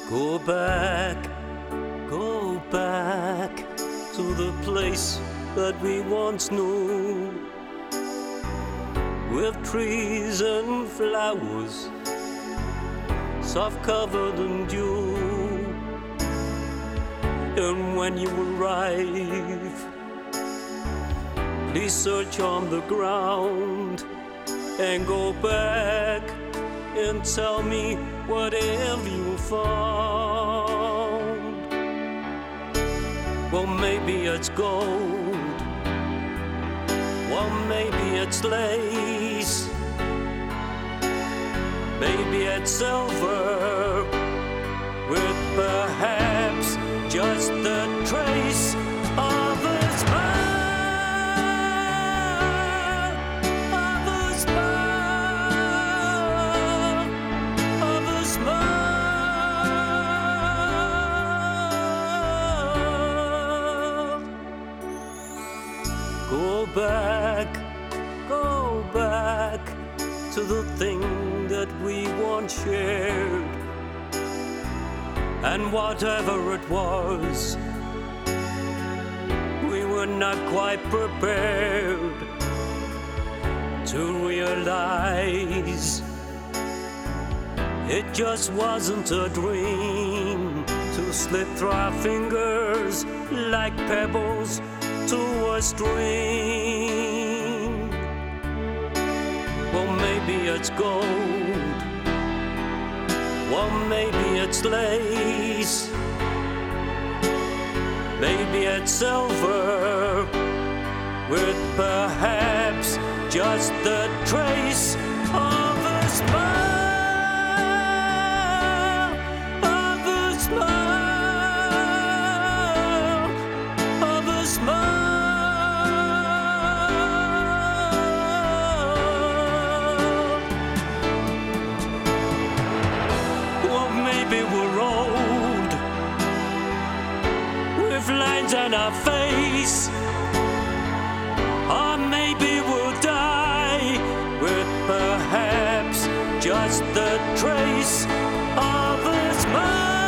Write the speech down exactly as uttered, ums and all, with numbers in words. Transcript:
Go back, go back to the place that we once knew, with trees and flowers, soft covered in dew. And when you arrive, please search on the ground and go back and tell me whatever you found. Well, maybe it's gold, well, maybe it's lace, maybe it's silver, with perhaps just a trace of a smile, of a smile, of a smile. Go back, go back to the thing that we once shared, and whatever it was, we were not quite prepared to realize it just wasn't a dream to slip through our fingers like pebbles to a stream. Well, maybe it's gold, well, maybe it's lace, maybe it's silver, with perhaps just the trace of a smile, of a smile, of a smile. Maybe we're old, with lines on our face, or maybe we'll die with perhaps just the trace of a smile.